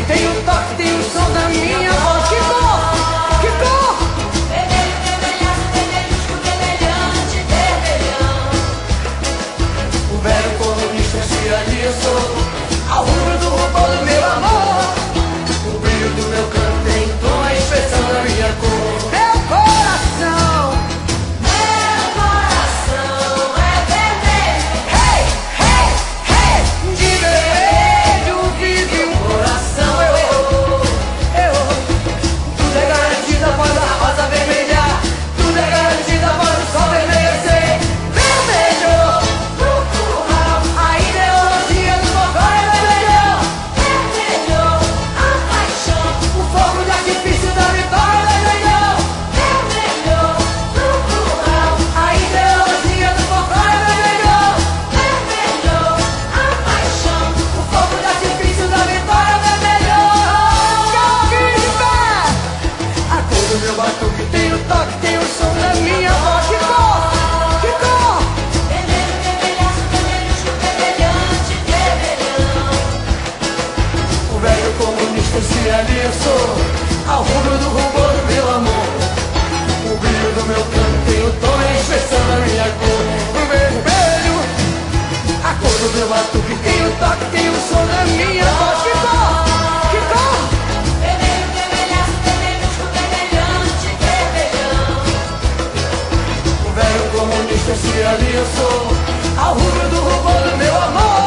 batuque, tem o toque, tem o som da minha voz. Que cor? Que cor? Vermelho, vermelhaço, vermelhusco, vermelhante, vermelhão. O velho comunista se aliçou ao rubro do rubor do meu amor. O brilho do meu canto tem tom, a expressão da minha cor. Meu coração É vermelho. hey, hey, hey, de vermelho vive um coração. Tudo é garantido após a rosa vermelhar. Tudo é garantido após o sol vermelhecer. Vermelho Pro curral, a ideologia do fogão é vermelhão. vermelho, a paixão. O fogo de artifício da vitória é vermelhão. Vermelho, pro curral, A ideologia do fogão é vermelhão. vermelho, a paixão. O fogo de artifício da vitória é vermelhão. A cor do meu batuque tem o toque, tem o som da minha voz. Que cor? Que cor? Vermelho, vermelhaço, vermelhusco, vermelhante, vermelhão. O velho comunista se aliçou ao rubro do rubor do meu amor. O brilho do meu canto tem o tom e a expressão da minha cor. O vermelho, a cor do meu batuque tem o toque, tem o som da minha voz. Que cor? Que cor? Vermelho, vermelhaço, vermelhusco, vermelhante, vermelhão. O velho comunista se aliçou ao rubro do rubor do meu amor.